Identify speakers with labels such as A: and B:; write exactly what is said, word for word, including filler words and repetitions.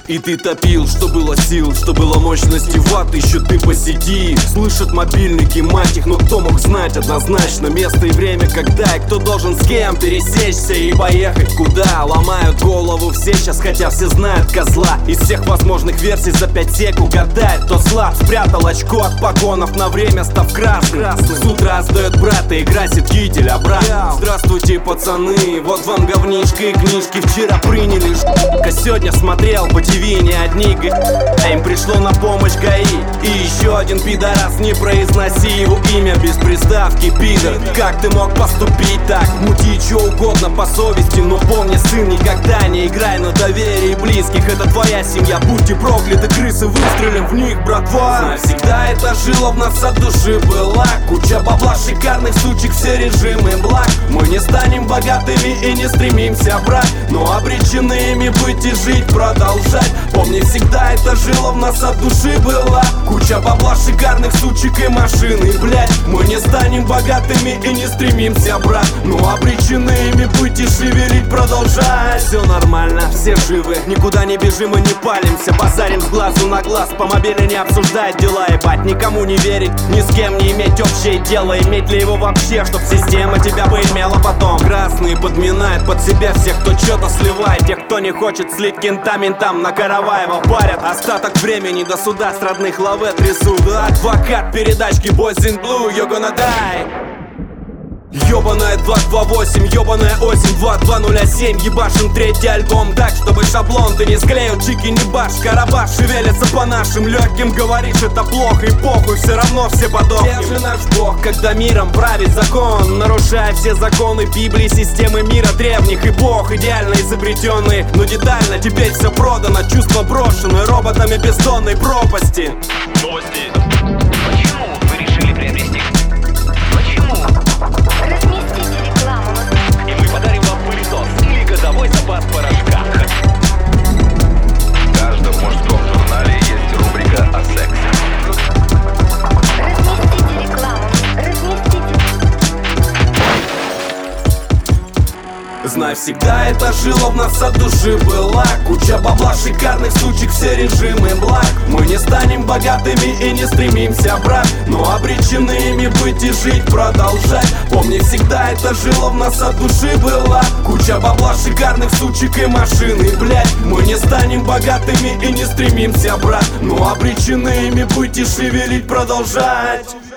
A: И ты топил, что было сил, что было мощности ватт. Еще ты по сети, слышат мобильники, мать их. Но кто мог знать однозначно место и время, когда и кто должен с кем пересечься и поехать куда. Ломают голову все сейчас, хотя все знают козла. Из всех возможных версий за пять сек угадает, кто слаб. Спрятал очко от погонов на время, став красным. С утра сдает брат и красит китель обратно. Здравствуйте, пацаны, вот вам говнишко и книжки. Вчера приняли ш**ка, сегодня смотрел по ТВ не одни г***. А им пришло на помощь ГАИ. И еще один пидорас, не произноси его имя без приставки, пидор. Как ты мог поступить так? Мути что угодно по совести, но помни, сын, никогда не играй на доверии близких. Это твоя семья, будьте прокляты, крысы, выстрелим в них, братва. Навсегда это жило в нас от души была. Куча бабла, шикарных сучек, все режимы благ. Мы не станем богатыми и не стремимся брать, но обречены ими быть и жить, продолжать. Помни, всегда это жило в нас от души была. Куча бабла, шикарных сучек и машины, блять. Мы не станем богатыми и не стремимся брать, но обречены ими быть и шевелить, продолжать. Все нормально, все живы, никуда не бежим и не палимся. Базарим с глазу на глаз, по мобиле не обсуждать дела, ебать. Никому не верить, ни с кем не иметь общее дело. Иметь ли его вообще, чтоб система тебя бы имела потом. Красные подминают под себя всех, кто что-то сливает. Тех, кто не хочет слить кентам, ментам на Караваева парят. Остаток времени до суда с родных лаве трясут. Адвокат передачки Boys in Blue, you're gonna die. Ёбаная два два восемь, ёбаная осень, два два ноль семь. Ебашим третий альбом так, чтобы шаблон ты не склеил. Чики не баш, Карабаш шевелится по нашим легким. Говоришь, это плохо и похуй, все равно все подохнем. Где же наш Бог, когда миром правит закон, нарушая все законы Библии, системы мира древних. И Бог идеально изобретенный, но детально теперь все продано. Чувства брошены роботами бездонной пропасти.
B: Новости. Почему вы решили приобрести? Почему?
C: Разместите рекламу.
B: И мы подарим вам пылесос или годовой запас порошка.
D: В каждом мужском журнале есть рубрика о сексе.
C: Разместите рекламу. Разместите.
A: Знай, всегда это жило в нас от души была. Куча бабла, шикарных сучек, все режимы благ. Мы не станем богатыми и не стремимся брать, но обречены ими быть и жить, продолжать. Помни, всегда это жило в нас от души была. Куча бабла, шикарных сучек и машины, блять. Мы не станем богатыми и не стремимся брать, но обречены ими быть и шевелить, продолжать.